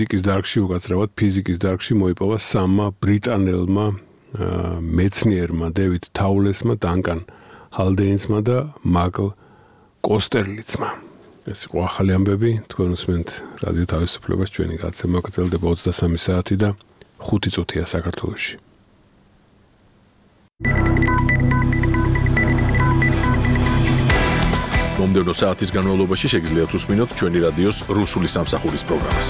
ფიზიკის დარგში უკაცრავად ფიზიკის დარგში მოიპოვა სამმა ბრიტანელმა მეცნიერმა დევიდ თაულესმა, დანკან ჰალდეინსმა და მაკლ კოსტერლიცმა. ეს იყო ახალი ამბები, თქვენ უსმენთ რადიო თავისუფლებას, ჩვენი გადაცემა გრძელდება 23 საათი და 5 წუთია საქართველოში. მომდევნო საათის განმავლობაში შეგიძლიათ უსმინოთ ჩვენი რადიოს რუსული სამსახურის პროგრამას.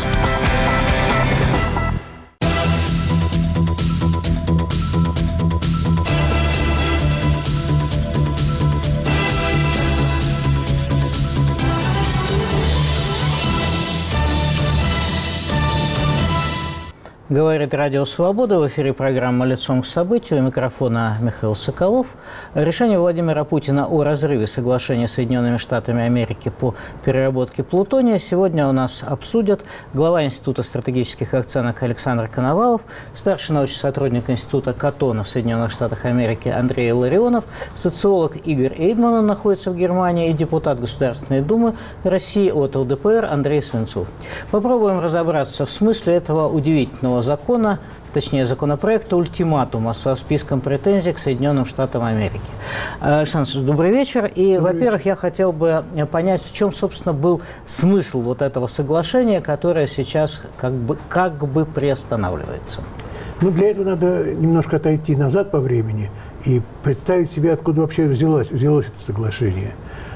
Говорит Радио Свобода. В эфире программа «Лицом к событию». У микрофона Михаил Соколов. Решение Владимира Путина о разрыве соглашения с Соединенными Штатами Америки по переработке плутония сегодня у нас обсудят глава Института стратегических оценок Александр Коновалов, старший научный сотрудник Института Каттона в Соединенных Штатах Америки Андрей Ларионов, социолог Игорь Эйдман, он находится в Германии, и депутат Государственной Думы России от ЛДПР Андрей Свинцов. Попробуем разобраться в смысле этого удивительного закона, точнее законопроекта «Ультиматума» со списком претензий к Соединенным Штатам Америки. Александр, добрый вечер. И, во-первых, я хотел бы понять, в чем, собственно, был смысл вот этого соглашения, которое сейчас как бы приостанавливается. Ну, для этого надо немножко отойти назад по времени и представить себе, откуда вообще взялось это соглашение.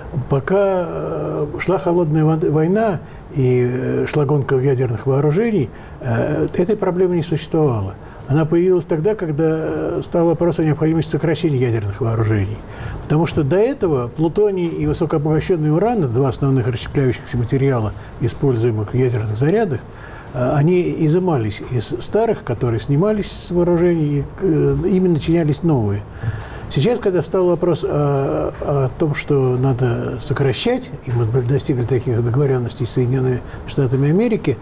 Пока шла холодная война и шла гонка ядерных вооружений, этой проблемы не существовало. Она появилась тогда, когда стал вопрос о необходимости сокращения ядерных вооружений. Потому что до этого плутоний и высокообогащенный уран, два основных расщепляющихся материала, используемых в ядерных зарядах, они изымались из старых, которые снимались с вооружений, ими начинялись новые. Сейчас, когда стал вопрос о том, что надо сокращать, и мы достигли таких договоренностей с Соединенными Штатами Америки,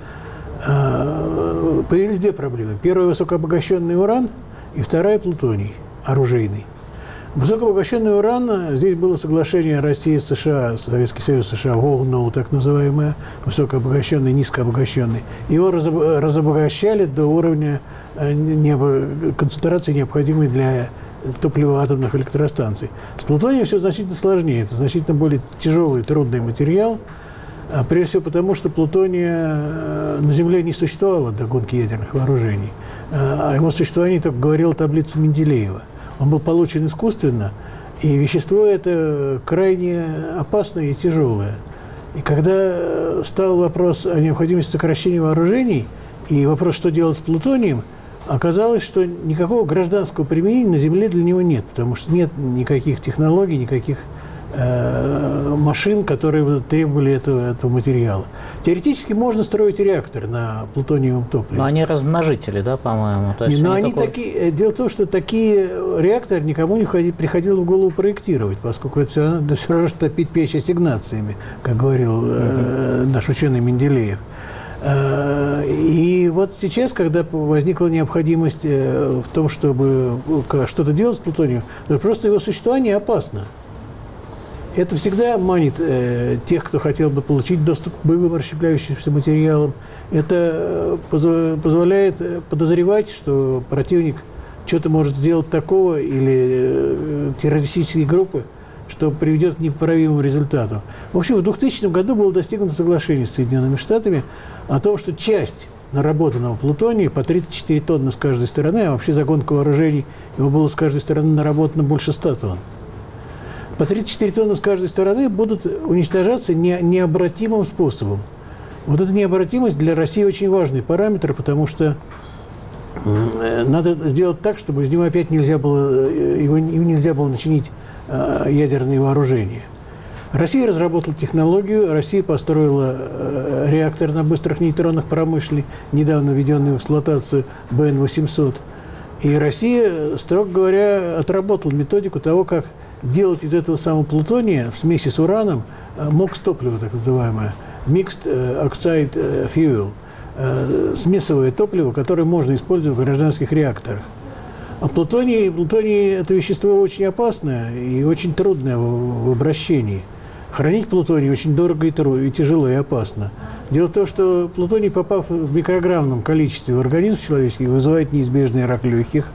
появились две проблемы. Первая – высокообогащенный уран, и вторая – плутоний, оружейный. Высокообогащенный уран, здесь было соглашение России с США, Советский Союз, США, ВОЛНОУ, так называемое, высокообогащенный, низкообогащенный. Его разобогащали до уровня концентрации, необходимой для топлива атомных электростанций. С плутонием все значительно сложнее. Это значительно более тяжелый, трудный материал. Прежде всего потому, что плутония на Земле не существовало до гонки ядерных вооружений. О его существовании только говорила таблица Менделеева. Он был получен искусственно, и вещество это крайне опасное и тяжелое. И когда стал вопрос о необходимости сокращения вооружений и вопрос, что делать с плутонием, оказалось, что никакого гражданского применения на Земле для него нет, потому что нет никаких технологий, никаких машин, которые требовали этого материала. Теоретически можно строить реактор на плутониевом топливе. Но они размножители, да, по-моему? Дело в том, что такие реакторы никому не приходило в голову проектировать, поскольку это все равно, что топить печь ассигнациями, как говорил наш ученый Менделеев. И вот сейчас, когда возникла необходимость в том, чтобы что-то делать с плутонием, просто его существование опасно. Это всегда манит тех, кто хотел бы получить доступ к боевым расщепляющимся материалам. Это позволяет подозревать, что противник что-то может сделать такого или террористические группы, что приведет к непоправимому результату. В общем, в 2000 году было достигнуто соглашение с Соединенными Штатами о том, что часть наработанного плутония по 34 тонны с каждой стороны, а вообще за гонку вооружений его было с каждой стороны наработано больше 100 тонн. По 34 тонны с каждой стороны будут уничтожаться необратимым способом. Вот эта необратимость для России очень важный параметр, потому что надо сделать так, чтобы из него опять им нельзя было начинить ядерные вооружения. Россия разработала технологию, Россия построила реактор на быстрых нейтронах промышленный, недавно введенный в эксплуатацию БН-800. И Россия, строго говоря, отработала методику того, как делать из этого самого плутония в смеси с ураном МОКС-топливо, так называемое, Mixed Oxide Fuel, смесовое топливо, которое можно использовать в гражданских реакторах. А плутоний – это вещество очень опасное и очень трудное в обращении. Хранить плутоний очень дорого и тяжело и опасно. Дело в том, что плутоний, попав в микрограммном количестве в организм человеческий, вызывает неизбежный рак легких.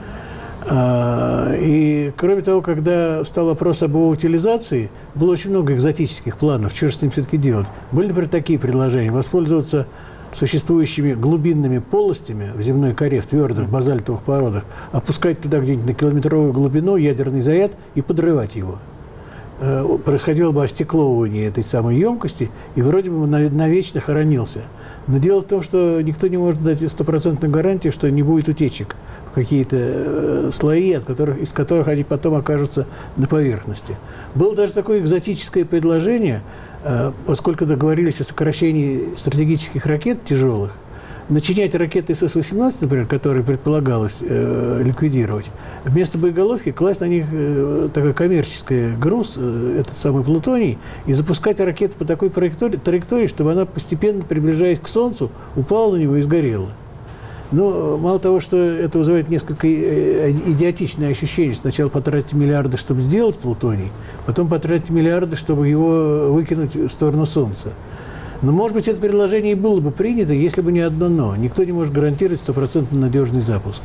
И, кроме того, когда стал вопрос об его утилизации, было очень много экзотических планов, что же с ним все-таки делать. Были, например, такие предложения: воспользоваться существующими глубинными полостями в земной коре, в твердых базальтовых породах, опускать туда где-нибудь на километровую глубину ядерный заряд и подрывать его. Происходило бы остекловывание этой самой емкости, и вроде бы навечно хоронился. Но дело в том, что никто не может дать стопроцентную гарантию, что не будет утечек в какие-то слои, из которых они потом окажутся на поверхности. Было даже такое экзотическое предложение, поскольку договорились о сокращении стратегических ракет тяжелых, начинять ракеты СС-18, например, которые предполагалось ликвидировать, вместо боеголовки класть на них такой коммерческий груз, этот самый плутоний, и запускать ракету по такой траектории, чтобы она, постепенно приближаясь к Солнцу, упала на него и сгорела. Но мало того, что это вызывает несколько идиотичное ощущение: сначала потратить миллиарды, чтобы сделать плутоний, потом потратить миллиарды, чтобы его выкинуть в сторону Солнца. Но, может быть, это предложение и было бы принято, если бы не одно «но». Никто не может гарантировать стопроцентно надежный запуск.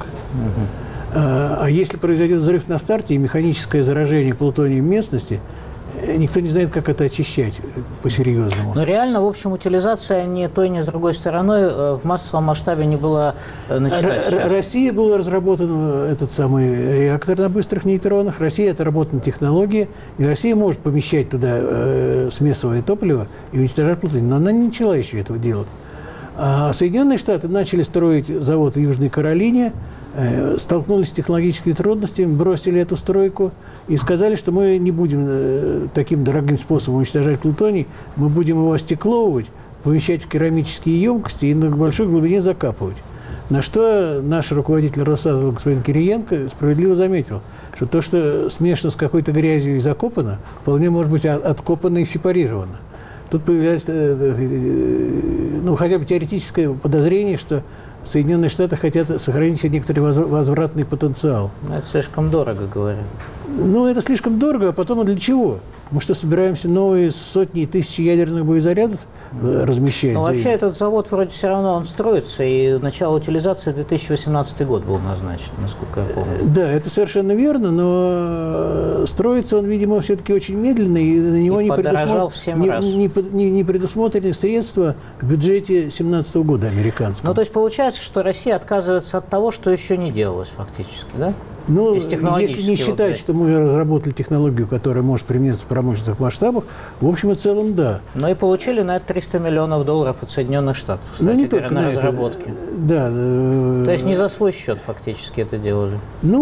А если произойдет взрыв на старте и механическое заражение плутонием местности, никто не знает, как это очищать по-серьезному. Но реально, в общем, утилизация ни той, ни с другой стороной в массовом масштабе не была начата. Россия была разработан этот самый реактор на быстрых нейтронах, Россия отработана технология, и Россия может помещать туда смесовое топливо и уничтожать плутоний, но она не начала еще этого делать. А Соединенные Штаты начали строить завод в Южной Каролине, столкнулись с технологическими трудностями, бросили эту стройку и сказали, что мы не будем таким дорогим способом уничтожать плутоний, мы будем его остекловывать, помещать в керамические емкости и на большой глубине закапывать. На что наш руководитель Росатома господин Кириенко справедливо заметил, что то, что смешано с какой-то грязью и закопано, вполне может быть откопано и сепарировано. Тут появляется хотя бы теоретическое подозрение, что Соединенные Штаты хотят сохранить себе некоторый возвратный потенциал. Это слишком дорого, говорят. Это слишком дорого, а потом для чего? Мы что, собираемся новые сотни и тысячи ядерных боезарядов размещать? Но вообще этот завод вроде все равно он строится, и начало утилизации 2018 год был назначен, насколько я помню. Да, это совершенно верно, но строится он, видимо, все-таки очень медленно, и на него не предусмотрены средства в бюджете 2017 года американского. То есть получается, что Россия отказывается от того, что еще не делалось фактически, да? Если не считать, что мы разработали технологию, которая может применяться в промышленных масштабах, в общем и целом, да. Но и получили на это $300 миллионов от Соединенных Штатов, кстати, на разработке. Да. То есть не за свой счет фактически это делали?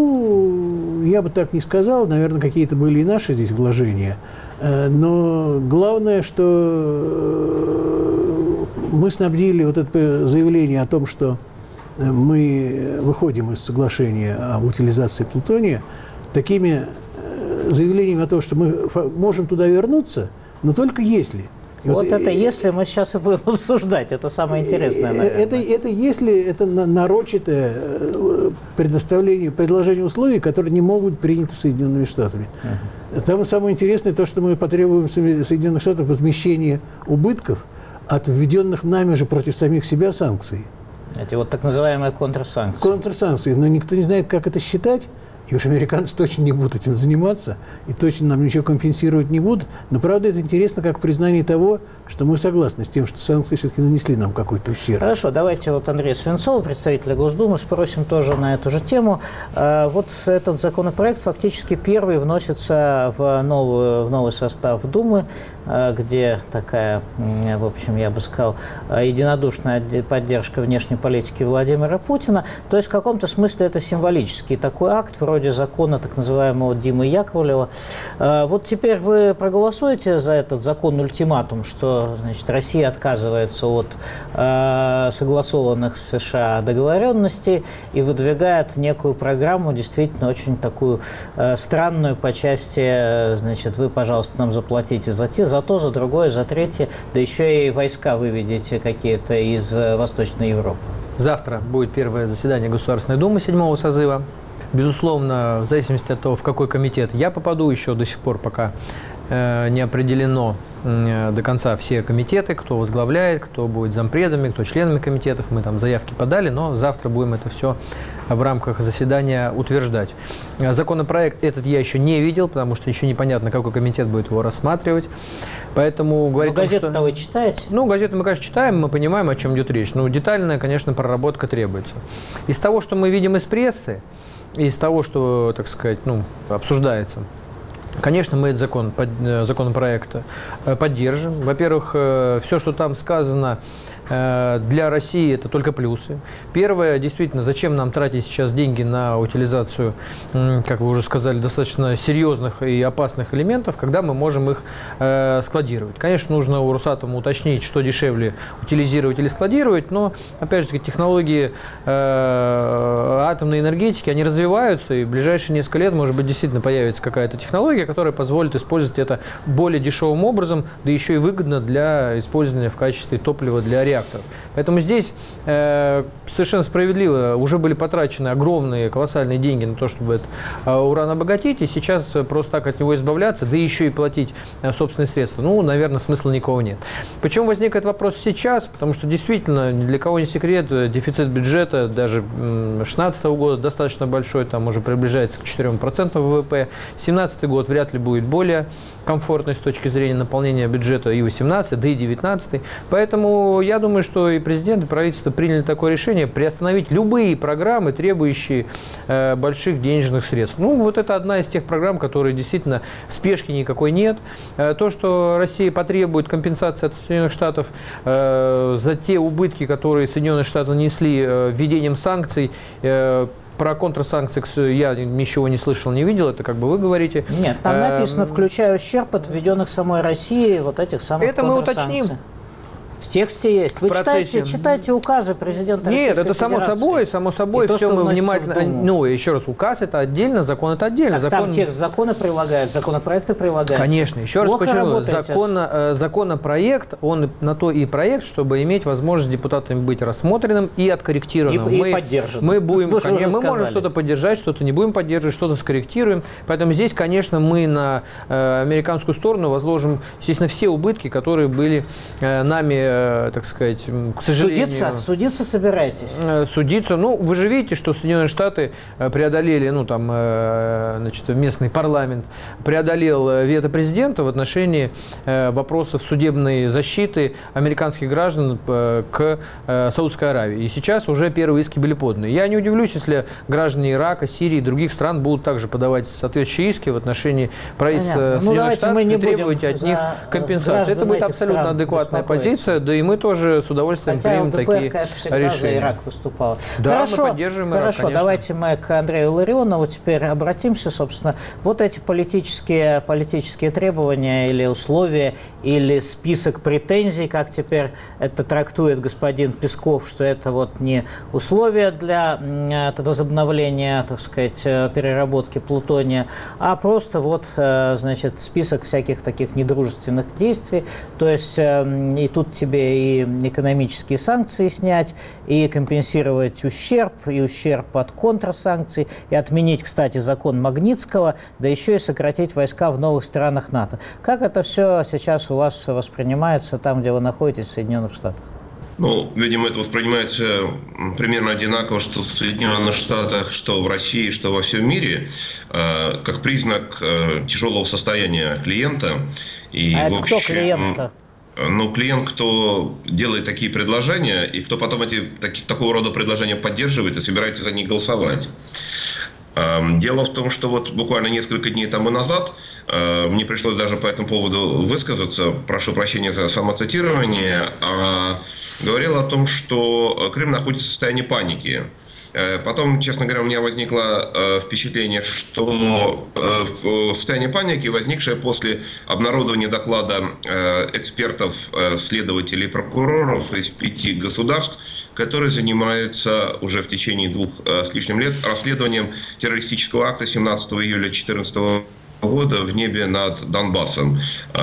Я бы так не сказал. Наверное, какие-то были и наши здесь вложения. Но главное, что мы снабдили вот это заявление о том, что мы выходим из соглашения об утилизации плутония такими заявлениями о том, что мы можем туда вернуться, но только если. Если мы сейчас и будем обсуждать, это самое интересное, наверное. Это если это нарочитое предложение условий, которые не могут быть приняты Соединенными Штатами. Там самое интересное то, что мы потребуем Соединенных Штатов возмещения убытков от введенных нами же против самих себя санкций. Эти так называемые контрсанкции. Контрсанкции, но никто не знает, как это считать. И уж американцы точно не будут этим заниматься, и точно нам ничего компенсировать не будут. Но, правда, это интересно как признание того, что мы согласны с тем, что санкции все-таки нанесли нам какой-то ущерб. Хорошо, давайте Андрея Свинцова, представителя Госдумы, спросим тоже на эту же тему. Этот законопроект фактически первый вносится в новый состав Думы, где такая, в общем, я бы сказал, единодушная поддержка внешней политики Владимира Путина. То есть в каком-то смысле это символический такой акт, вроде закона так называемого Димы Яковлева. Теперь вы проголосуете за этот закон-ультиматум, что Россия отказывается от согласованных с США договоренностей и выдвигает некую программу, действительно очень такую странную по части, вы, пожалуйста, нам заплатите за то, за другое, за третье, да еще и войска выведите какие-то из Восточной Европы. Завтра будет первое заседание Государственной Думы 7-го созыва. Безусловно, в зависимости от того, в какой комитет я попаду, еще до сих пор пока не определено до конца все комитеты, кто возглавляет, кто будет зампредами, кто членами комитетов. Мы там заявки подали, но завтра будем это все в рамках заседания утверждать. Законопроект этот я еще не видел, потому что еще непонятно, какой комитет будет его рассматривать. Поэтому говорить, газету-то вы читаете? Газету мы, конечно, читаем, мы понимаем, о чем идет речь. Но детальная, конечно, проработка требуется. Из того, что мы видим из прессы, из того, что, так сказать, обсуждается, конечно, мы этот законопроект поддержим. Во-первых, все, что там сказано, для России это только плюсы. Первое, действительно, зачем нам тратить сейчас деньги на утилизацию, как вы уже сказали, достаточно серьезных и опасных элементов, когда мы можем их складировать. Конечно, нужно у Росатома уточнить, что дешевле утилизировать или складировать, но, опять же, технологии атомной энергетики, они развиваются, и в ближайшие несколько лет, может быть, действительно появится какая-то технология, которая позволит использовать это более дешевым образом, да еще и выгодно для использования в качестве топлива для реакторов. Поэтому здесь совершенно справедливо уже были потрачены огромные, колоссальные деньги на то, чтобы этот уран обогатить, и сейчас просто так от него избавляться, да еще и платить собственные средства, наверное, смысла никакого нет. Почему возник этот вопрос сейчас? Потому что действительно, ни для кого не секрет, дефицит бюджета даже 2016 года достаточно большой, там уже приближается к 4% ВВП. 2017 год вряд ли будет более комфортный с точки зрения наполнения бюджета и 2018, да и 2019. Поэтому я думаю, что и президент, и правительство приняли такое решение приостановить любые программы, требующие больших денежных средств. Вот это одна из тех программ, которые действительно спешки никакой нет. То, что Россия потребует компенсации от Соединенных Штатов за те убытки, которые Соединенные Штаты нанесли введением санкций, про контрсанкции я ничего не слышал, не видел, это как бы вы говорите. Нет, там написано, включая ущерб от введенных самой России вот этих самых это мы уточним. В тексте есть. Вы читайте указы президента Российской Нет, это Федерации. само собой, все мы внимательно... еще раз, указ это отдельно, закон это отдельно. Там текст закона прилагают, законопроекты прилагают. Конечно, еще раз подчеркну, законопроект, он на то и проект, чтобы иметь возможность депутатами быть рассмотренным и откорректированным. И поддержанным. Мы можем что-то поддержать, что-то не будем поддерживать, что-то скорректируем. Поэтому здесь, конечно, мы на американскую сторону возложим, естественно, все убытки, которые были нами, так сказать, к сожалению... Судиться собираетесь? Судиться. Вы же видите, что Соединенные Штаты преодолели, местный парламент преодолел вето президента в отношении вопросов судебной защиты американских граждан к Саудовской Аравии. И сейчас уже первые иски были поданы. Я не удивлюсь, если граждане Ирака, Сирии и других стран будут также подавать соответствующие иски в отношении правительства Соединенных Штатов и требовать от них компенсации. Это будет абсолютно адекватная позиция. Да и мы тоже с удовольствием примем такие решения. За Ирак выступала. Да, мы поддерживаем Ирак, конечно. Давайте мы к Андрею Ларионову теперь обратимся. Собственно, вот эти политические требования или условия, или список претензий, как теперь это трактует господин Песков, что это не условия для возобновления, так сказать, переработки плутония, а просто список всяких таких недружественных действий. То есть и тут тебе и экономические санкции снять, и компенсировать ущерб, и ущерб от контрсанкций, и отменить, кстати, закон Магнитского, да еще и сократить войска в новых странах НАТО. Как это все сейчас у вас воспринимается там, где вы находитесь, в Соединенных Штатах? Видимо, это воспринимается примерно одинаково, что в Соединенных Штатах, что в России, что во всем мире, как признак тяжелого состояния клиента. И, это кто клиент-то? Клиент, кто делает такие предложения, и кто потом такого рода предложения поддерживает и собирается за них голосовать. Дело в том, что буквально несколько дней тому назад мне пришлось даже по этому поводу высказаться, прошу прощения за самоцитирование, говорил о том, что Крым находится в состоянии паники. Потом, честно говоря, у меня возникло впечатление, что состояние паники, возникшее после обнародования доклада экспертов, следователей, прокуроров из 5 государств, которые занимаются уже в течение 2 с лишним лет расследованием террористического акта 17 июля 2014 года в небе над Донбассом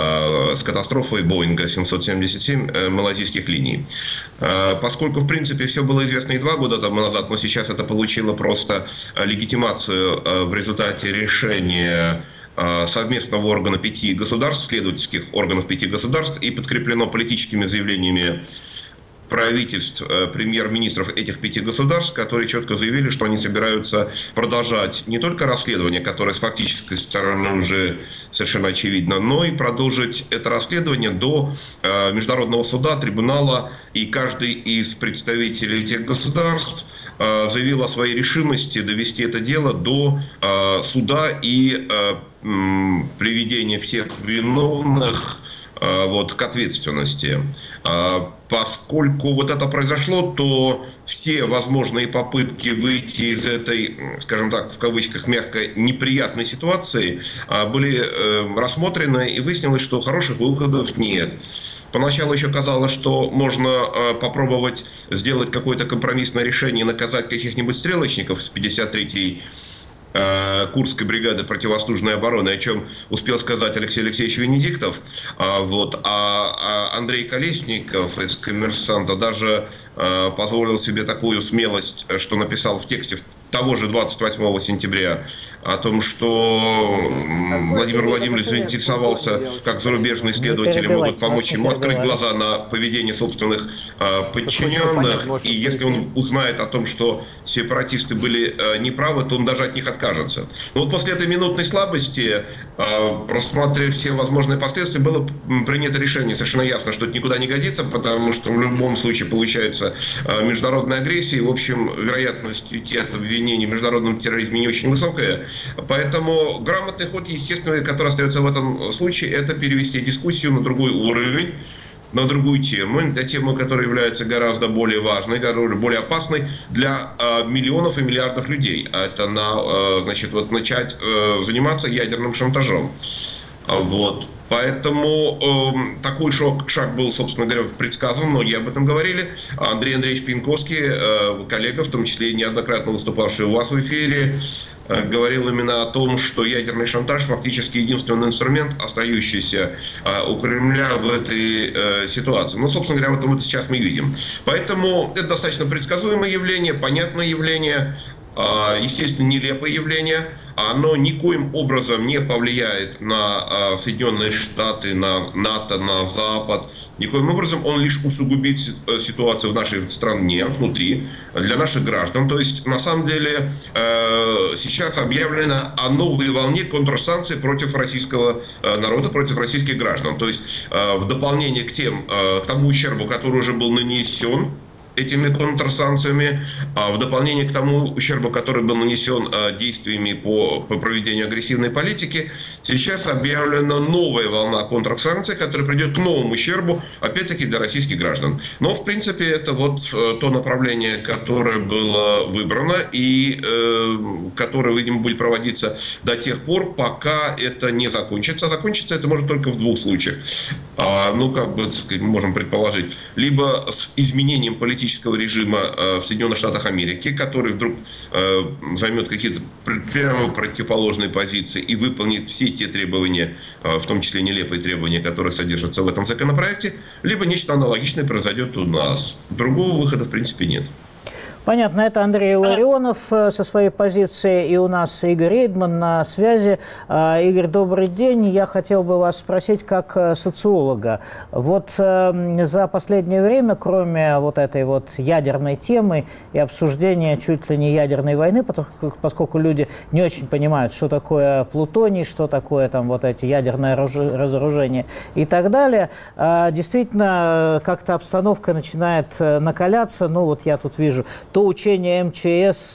с катастрофой Боинга 777 малайзийских линий. Поскольку, в принципе, все было известно и 2 года тому назад, но сейчас это получило просто легитимацию в результате решения совместного органа 5 государств, следовательских органов 5 государств, и подкреплено политическими заявлениями правительств, премьер-министров этих 5 государств, которые четко заявили, что они собираются продолжать не только расследование, которое с фактической стороны уже совершенно очевидно, но и продолжить это расследование до Международного суда, трибунала, и каждый из представителей этих государств заявил о своей решимости довести это дело до суда и приведения всех виновных к ответственности. Поскольку вот это произошло, то все возможные попытки выйти из этой, скажем так, в кавычках, мягко неприятной ситуации были рассмотрены, и выяснилось, что хороших выходов нет. Поначалу еще казалось, что можно попробовать сделать какое-то компромиссное решение и наказать каких-нибудь стрелочников из 53-й Курской бригады противовоздушной обороны, о чем успел сказать Алексей Алексеевич Венедиктов. А Андрей Колесников из «Коммерсанта» даже позволил себе такую смелость, что написал в тексте того же 28 сентября о том, что Владимир Владимирович заинтересовался, как зарубежные исследователи могут помочь ему открыть глаза на поведение собственных подчиненных. И если он узнает о том, что сепаратисты были неправы, то он даже от них откажется. Но вот после этой минутной слабости, просмотрев все возможные последствия, было принято решение совершенно ясно, что это никуда не годится, потому что в любом случае получается международная агрессия. И, в общем, вероятность уйти от обвинений в международном терроризме не очень высокая. Поэтому грамотный ход, естественно, который остается в этом случае, это перевести дискуссию на другой уровень, на другую тему, на тему, которая является гораздо более важной, гораздо более опасной для миллионов и миллиардов людей. Это начать заниматься ядерным шантажом. Поэтому такой шаг был, собственно говоря, предсказан, многие об этом говорили. Андрей Андреевич Пьянковский, коллега, в том числе и неоднократно выступавший у вас в эфире, говорил именно о том, что ядерный шантаж фактически единственный инструмент, остающийся у Кремля в этой ситуации. Собственно говоря, вот сейчас мы видим. Поэтому это достаточно предсказуемое явление, понятное явление, естественно, нелепое явление. Оно никоим образом не повлияет на Соединенные Штаты, на НАТО, на Запад. Никоим образом он лишь усугубит ситуацию в нашей стране, внутри, для наших граждан. То есть, на самом деле, сейчас объявлено о новой волне контрсанкций против российского народа, против российских граждан. То есть, в дополнение к тому ущербу, который уже был нанесен этими контрсанкциями, в дополнение к тому ущербу, который был нанесен действиями по проведению агрессивной политики, сейчас объявлена новая волна контрсанкций, которая придет к новому ущербу, опять-таки, для российских граждан. Но, в принципе, это то направление, которое было выбрано и которое, видимо, будет проводиться до тех пор, пока это не закончится. Закончится это может только в двух случаях. Мы можем предположить, либо с изменением политического режима в Соединенных Штатах Америки, который вдруг займет какие-то прямо противоположные позиции и выполнит все те требования, в том числе нелепые требования, которые содержатся в этом законопроекте, либо нечто аналогичное произойдет у нас. Другого выхода, в принципе, нет. Понятно, это Андрей Илларионов со своей позиции, и у нас Игорь Эйдман на связи. Игорь, добрый день. Я хотел бы вас спросить как социолога. За последнее время, кроме этой ядерной темы и обсуждения чуть ли не ядерной войны, поскольку люди не очень понимают, что такое плутоний, что такое эти ядерное разоружение и так далее, действительно как-то обстановка начинает накаляться. Я тут вижу, то учения МЧС,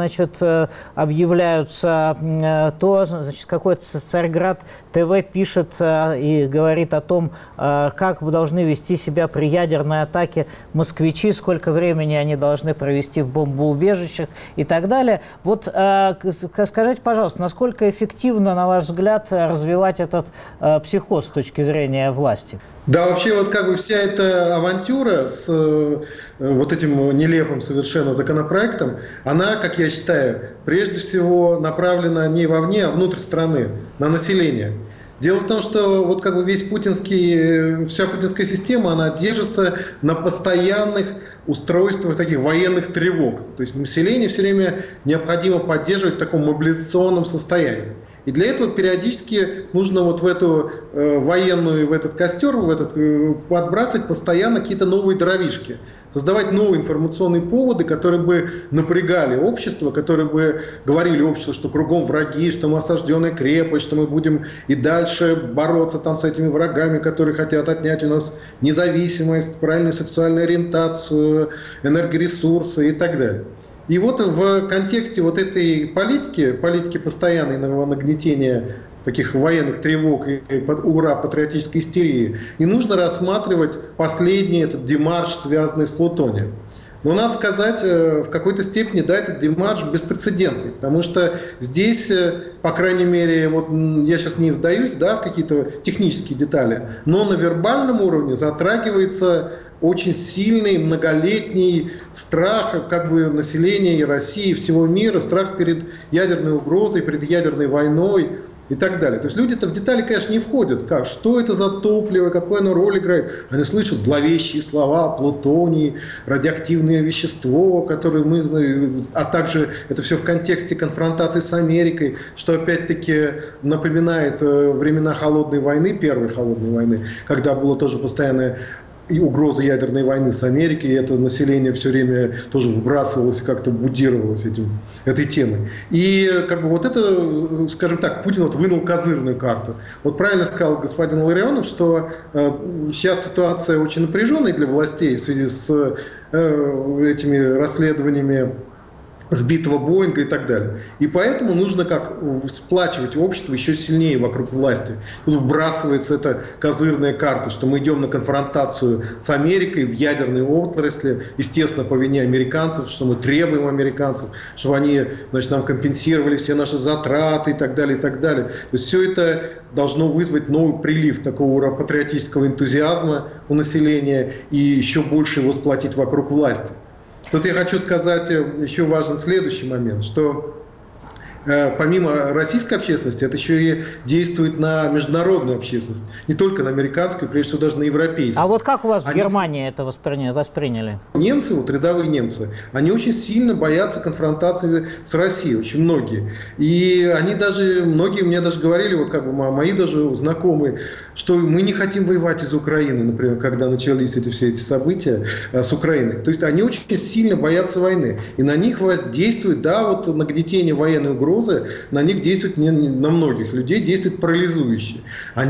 объявляются, то, какой-то Царьград ТВ пишет и говорит о том, как должны вести себя при ядерной атаке москвичи, сколько времени они должны провести в бомбоубежищах и так далее. Скажите, пожалуйста, насколько эффективно, на ваш взгляд, развивать этот психоз с точки зрения власти? Да, вообще вся эта авантюра с этим нелепым совершенно законопроектом, она, как я считаю, прежде всего направлена не вовне, а внутрь страны, на население. Дело в том, что вся путинская система, она держится на постоянных устройствах таких военных тревог. То есть население все время необходимо поддерживать в таком мобилизационном состоянии. И для этого периодически нужно вот в эту военную, в этот костер, подбрасывать постоянно какие-то новые дровишки. Создавать новые информационные поводы, которые бы напрягали общество, которые бы говорили обществу, что кругом враги, что мы осажденная крепость, что мы будем и дальше бороться там с этими врагами, которые хотят отнять у нас независимость, правильную сексуальную ориентацию, энергоресурсы и так далее. И вот в контексте вот этой политики постоянного нагнетения таких военных тревог и патриотической истерии, и нужно рассматривать последний этот демарш, связанный с плутонием. Но надо сказать, в какой-то степени, да, этот демарш беспрецедентный, потому что здесь, по крайней мере, вот я сейчас не вдаюсь, да, в какие-то технические детали, но на вербальном уровне затрагивается очень сильный, многолетний страх как бы населения и России, и всего мира, страх перед ядерной угрозой, перед ядерной войной и так далее. То есть люди-то в детали, конечно, не входят. Как? Что это за топливо, какую оно роль играет? Они слышат зловещие слова о плутонии, радиоактивное вещество, которое мы знаем, а также это все в контексте конфронтации с Америкой, что опять-таки напоминает времена холодной войны, первой холодной войны, когда было тоже постоянное и угроза ядерной войны с Америкой, и это население все время тоже вбрасывалось, как-то будировалось этой темой. И как бы вот это, скажем так, Путин вот вынул козырную карту. Вот правильно сказал господин Ларионов, что сейчас ситуация очень напряженная для властей в связи с этими расследованиями сбитого Боинга и так далее. И поэтому нужно как сплачивать общество еще сильнее вокруг власти. Тут вбрасывается эта козырная карта, что мы идем на конфронтацию с Америкой в ядерной отрасли, естественно, по вине американцев, что мы требуем американцев, чтобы они, значит, нам компенсировали все наши затраты и так далее, и так далее. То есть все это должно вызвать новый прилив такого патриотического энтузиазма у населения и еще больше его сплотить вокруг власти. Тут я хочу сказать, еще важен следующий момент, что помимо российской общественности, это еще и действует на международную общественность. Не только на американскую, прежде всего даже на европейскую. А вот как у вас в Германии это восприняли? Немцы, вот рядовые немцы, они очень сильно боятся конфронтации с Россией, очень многие. И они даже, многие мне даже говорили, вот как бы мои даже знакомые, что мы не хотим воевать из Украины, например, когда начались все эти события с Украиной. То есть они очень сильно боятся войны. И на них воздействует, да, вот нагнетение военной угрозы, на них действует, на многих людей действует парализующе.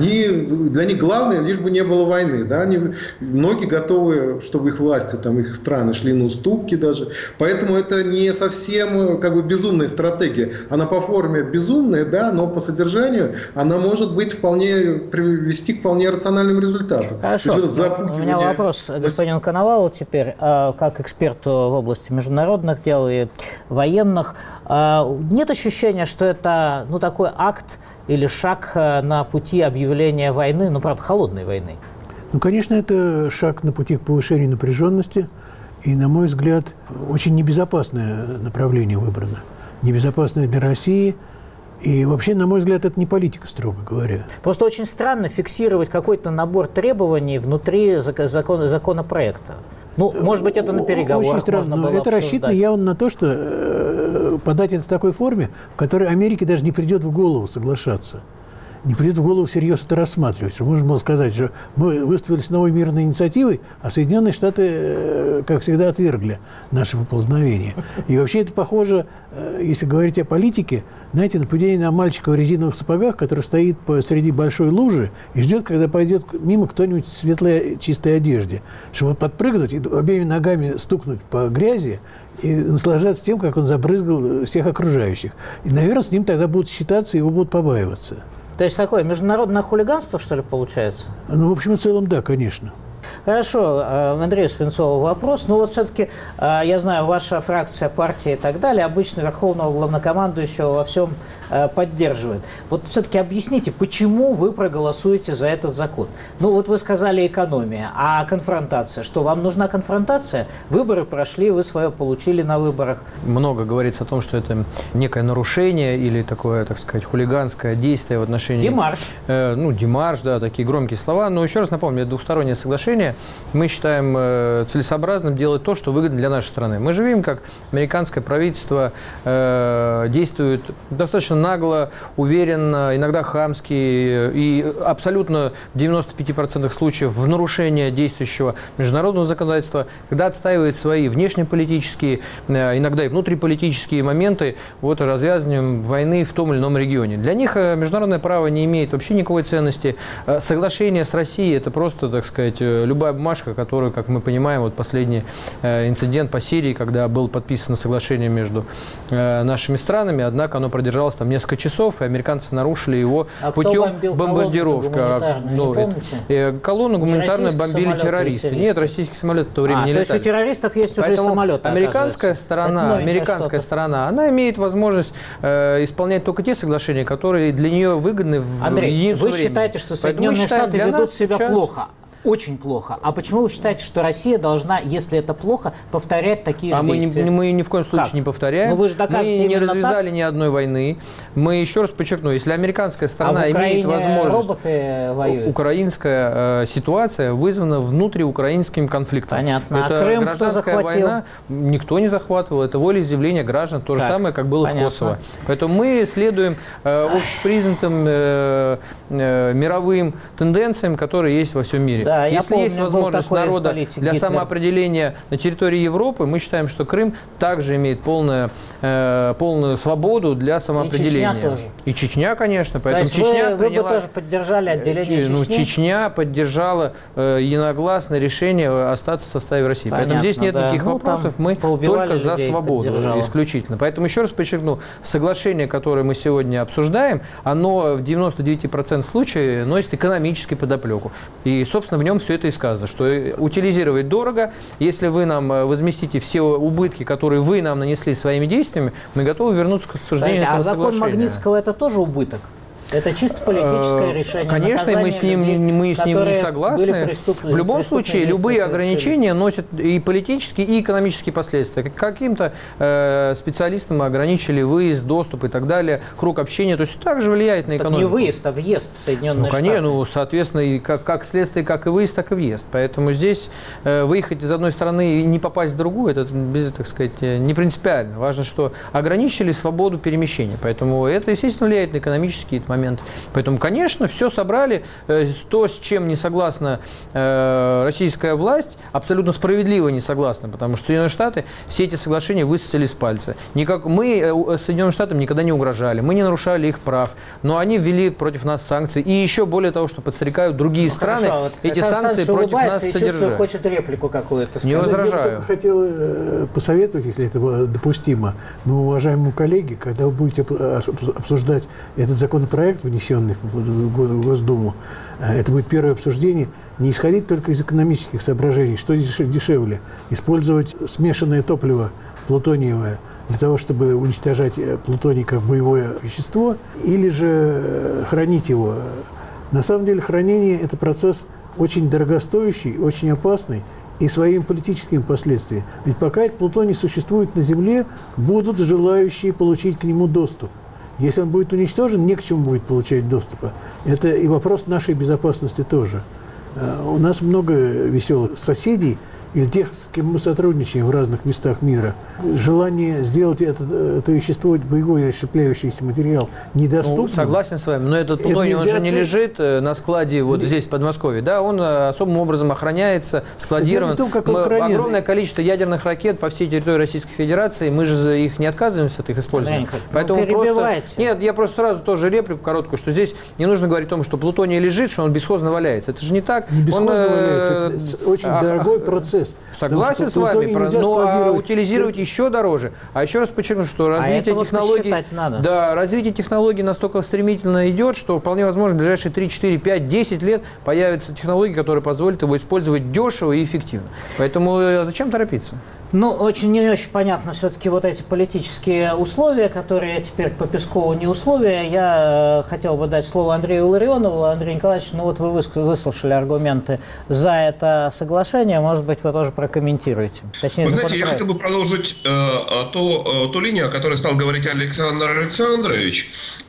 Для них главное, лишь бы не было войны. Да? Многие готовы, чтобы их власти, там, их страны шли на уступки даже. Поэтому это не совсем как бы безумная стратегия. Она по форме безумная, да, но по содержанию она может быть привести к вполне рациональным результатам. Хорошо. У меня вопрос к господину Коновалову теперь, как эксперту в области международных дел и военных. Нет ощущения, что это такой акт или шаг на пути объявления войны, правда, холодной войны? Конечно, это шаг на пути к повышению напряженности. И, на мой взгляд, очень небезопасное направление выбрано. Небезопасное для России. И вообще, на мой взгляд, это не политика, строго говоря. Просто очень странно фиксировать какой-то набор требований внутри законопроекта. Может быть, это на переговорах очень странно, можно было это обсуждать. рассчитано явно на то, что подать это в такой форме, в которой Америке даже не придет в голову соглашаться. Не придет в голову всерьез это рассматривать. Можно было сказать, что мы выступили с новой мирной инициативой, а Соединенные Штаты, как всегда, отвергли наше поползновение. И вообще это похоже, если говорить о политике, знаете, нападение на мальчика в резиновых сапогах, который стоит посреди большой лужи и ждет, когда пойдет мимо кто-нибудь в светлой чистой одежде, чтобы подпрыгнуть и обеими ногами стукнуть по грязи и наслаждаться тем, как он забрызгал всех окружающих. И, наверное, с ним тогда будут считаться, его будут побаиваться. То есть такое международное хулиганство, что ли, получается? В общем и целом, да, конечно. Хорошо, Андрею Свинцову вопрос. Все-таки, я знаю, ваша фракция, партия и так далее обычно верховного главнокомандующего во всем поддерживает. Все-таки объясните, почему вы проголосуете за этот закон? Вы сказали экономия, а конфронтация? Что, вам нужна конфронтация? Выборы прошли, вы свое получили на выборах. Много говорится о том, что это некое нарушение или такое, так сказать, хулиганское действие в отношении... Демарш. Демарш, да, такие громкие слова. Но еще раз напомню, это двухстороннее соглашение. решение. Мы считаем целесообразным делать то, что выгодно для нашей страны. Мы же видим, как американское правительство действует достаточно нагло, уверенно, иногда хамски и абсолютно в 95% случаев в нарушение действующего международного законодательства, когда отстаивает свои внешнеполитические, иногда и внутриполитические моменты развязыванием войны в том или ином регионе. Для них международное право не имеет вообще никакой ценности. Соглашение с Россией – это просто, так сказать, любая бумажка, которую, как мы понимаем, последний инцидент по Сирии, когда было подписано соглашение между нашими странами, однако оно продержалось там несколько часов, и американцы нарушили его путем бомбардировки. Колонну гуманитарную бомбили террористы. Нет, российские самолеты в то время не летали. То есть у террористов есть уже самолеты, американская сторона, она имеет возможность исполнять только те соглашения, которые для нее выгодны в единицу времени. Вы считаете, что Соединенные Штаты ведут себя плохо? Очень плохо. А почему вы считаете, что Россия должна, если это плохо, повторять такие же действия? Мы ни в коем случае не повторяем. Вы же доказываете, мы не развязали ни одной войны. Мы еще раз подчеркну, если американская сторона имеет возможность... роботы воюют. Украинская ситуация вызвана внутриукраинским конфликтом. Понятно. Это гражданская война. Никто не захватывал. Это волеизъявление граждан. То же самое, как было в Косово. Поэтому мы следуем общепризнанным мировым тенденциям, которые есть во всем мире. Да, если есть возможность народа для самоопределения на территории Европы, мы считаем, что Крым также имеет полную свободу для самоопределения. И Чечня тоже. И Чечня, конечно. Поэтому то есть вы бы тоже поддержали отделение Чечни? Чечня поддержала единогласное решение остаться в составе России. Понятно, поэтому здесь нет никаких вопросов. Мы только за свободу исключительно. Поэтому еще раз подчеркну, соглашение, которое мы сегодня обсуждаем, оно в 99% случаев носит экономическую подоплеку. И, собственно, в нем все это и сказано, что утилизировать дорого. Если вы нам возместите все убытки, которые вы нам нанесли своими действиями, мы готовы вернуться к обсуждению этого соглашения. А закон Магнитского – это тоже убыток? Это чисто политическое решение. Конечно, мы с ним не согласны. В любом случае, любые ограничения носят и политические, и экономические последствия. Каким-то специалистам мы ограничили выезд, доступ и так далее, круг общения. То есть также влияет на экономику. Не выезд, а въезд в Соединенные Штаты. Конечно, соответственно, и как следствие, как и выезд, так и въезд. Поэтому здесь выехать из одной страны и не попасть в другую, это, так сказать, не принципиально. Важно, что ограничили свободу перемещения. Поэтому это, естественно, влияет на экономические моменты. Поэтому, конечно, все собрали. То, с чем не согласна российская власть, абсолютно справедливо не согласна, потому что Соединенные Штаты все эти соглашения высосали с пальца. Мы Соединенным Штатам никогда не угрожали, мы не нарушали их прав, но они ввели против нас санкции. И еще более того, что подстерегают другие страны, эти санкции против нас содержат. Хочет реплику какую-то сказать. Не возражаю. Я только хотел посоветовать, если это допустимо, уважаемому коллеге, когда вы будете обсуждать этот законопроект, внесенный в Госдуму, это будет первое обсуждение, не исходить только из экономических соображений, что дешевле, использовать смешанное топливо плутониевое для того, чтобы уничтожать плутоний как боевое вещество, или же хранить его. На самом деле хранение – это процесс очень дорогостоящий, очень опасный и своими политическими последствиями. Ведь пока этот плутоний существует на Земле, будут желающие получить к нему доступ. Если он будет уничтожен, не к чему будет получать доступа. Это и вопрос нашей безопасности тоже. У нас много веселых соседей или тех, с кем мы сотрудничаем в разных местах мира. Желание сделать это вещество, боевой расщепляющийся материал, недоступным. Согласен с вами, но этот плутоний, он же не лежит на складе вот здесь, в Подмосковье. Да, он особым образом охраняется, складирован. Огромное количество ядерных ракет по всей территории Российской Федерации, мы же их не отказываемся от их использования. Поэтому Нет, я просто сразу тоже реплику короткую, что здесь не нужно говорить о том, что плутоний лежит, что он бесхозно валяется. Это же не так. Не бесхозно валяется, это очень дорогой процесс. Согласен с вами, но утилизировать еще дороже. А еще раз подчеркну, что развитие технологий, развитие технологий настолько стремительно идет, что вполне возможно в ближайшие 3, 4, 5, 10 лет появятся технологии, которые позволят его использовать дешево и эффективно. Поэтому зачем торопиться? Очень не очень понятно все-таки вот эти политические условия, которые теперь по Пескову не условия. Я хотел бы дать слово Андрею Ларионову. Андрей Николаевич, вы выслушали аргументы за это соглашение. Может быть, вы тоже прокомментируете. Точнее, вы знаете, я хотел бы продолжить ту линию, о которой стал говорить Александр Александрович.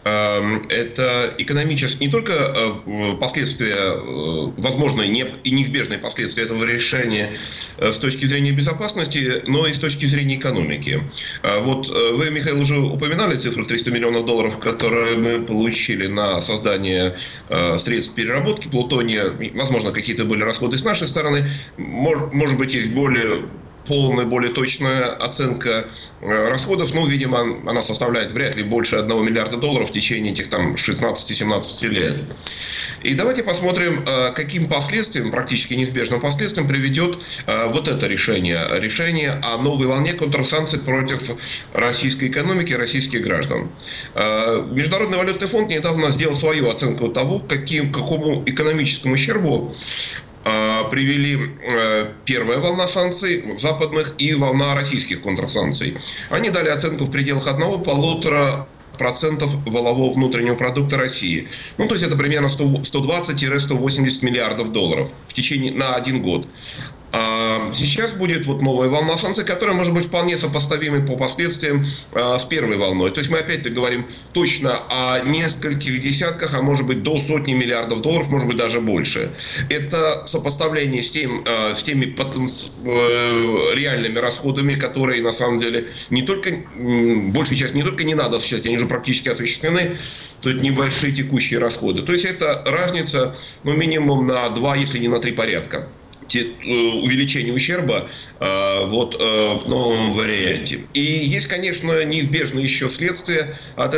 это экономические, не только последствия, возможные и неизбежные последствия этого решения с точки зрения безопасности, но и с точки зрения экономики. Вот вы, Михаил, уже упоминали цифру $300 миллионов, которые мы получили на создание средств переработки плутония. Возможно, какие-то были расходы с нашей стороны. Может быть, есть более полная, более точная оценка расходов. Ну, видимо, она составляет вряд ли больше $1 миллиарда в течение этих там 16-17 лет. И давайте посмотрим, каким последствиям, практически неизбежным последствиям приведет вот это решение. Решение о новой волне контрсанкций против российской экономики, российских граждан. Международный валютный фонд недавно сделал свою оценку того, какому экономическому ущербу привели первая волна санкций западных и волна российских контрсанкций. Они дали оценку в пределах 1-1,5% валового внутреннего продукта России. Ну, то есть это примерно 120-180 миллиардов долларов в течение на 1 год. Сейчас будет вот новая волна санкций, которая может быть вполне сопоставимой по последствиям с первой волной. То есть мы опять-таки говорим точно о нескольких десятках, а может быть до сотни миллиардов долларов, может быть даже больше. Это сопоставление с теми реальными расходами, которые на самом деле большая часть не только не надо осуществлять, они уже практически осуществлены. То есть небольшие текущие расходы. То есть это разница минимум на 2, если не на 3 порядка. Увеличение ущерба в новом варианте. И есть, конечно, неизбежное еще следствие от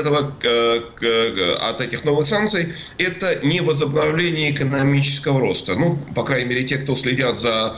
этих новых санкций. Это невозобновление экономического роста. Ну, по крайней мере, те, кто следят за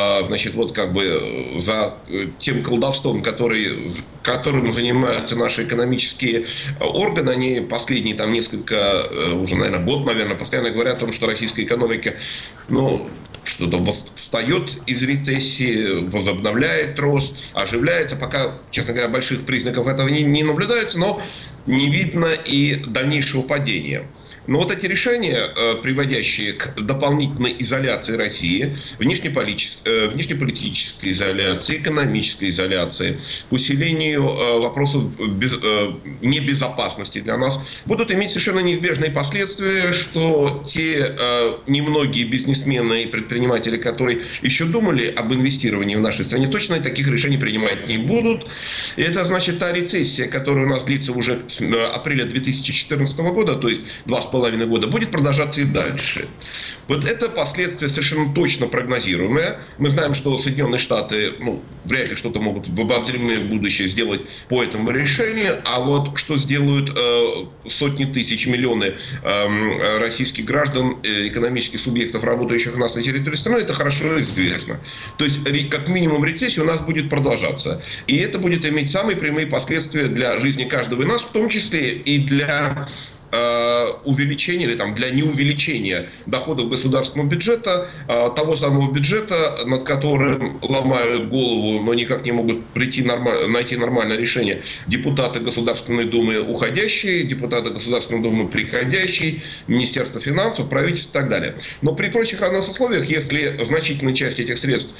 тем колдовством, которым занимаются наши экономические органы, они последние уже, наверное, год, постоянно говорят о том, что российская экономика, что-то встает из рецессии, возобновляет рост, оживляется. Пока, честно говоря, больших признаков этого не наблюдается, но не видно и дальнейшего падения. Но вот эти решения, приводящие к дополнительной изоляции России, внешнеполитической изоляции, экономической изоляции, к усилению вопросов небезопасности для нас, будут иметь совершенно неизбежные последствия, что те немногие бизнесмены и предприниматели, которые еще думали об инвестировании в нашей стране, точно таких решений принимать не будут. И это значит, та рецессия, которая у нас длится уже с апреля 2014 года, то есть 2,5 года, будет продолжаться и дальше. Вот это последствия совершенно точно прогнозируемые. Мы знаем, что Соединенные Штаты вряд ли что-то могут в обозримое будущее сделать по этому решению, а вот что сделают сотни тысяч, миллионы российских граждан, экономических субъектов, работающих у нас на территории страны, это хорошо известно. То есть, как минимум, рецессия у нас будет продолжаться. И это будет иметь самые прямые последствия для жизни каждого из нас, в том числе и для увеличения или для неувеличения доходов государственного бюджета, того самого бюджета, над которым ломают голову, но никак не могут найти нормальное решение депутаты Государственной Думы уходящие, депутаты Государственной Думы приходящие, Министерство финансов, правительство и так далее. Но при прочих равных условиях, если значительная часть этих средств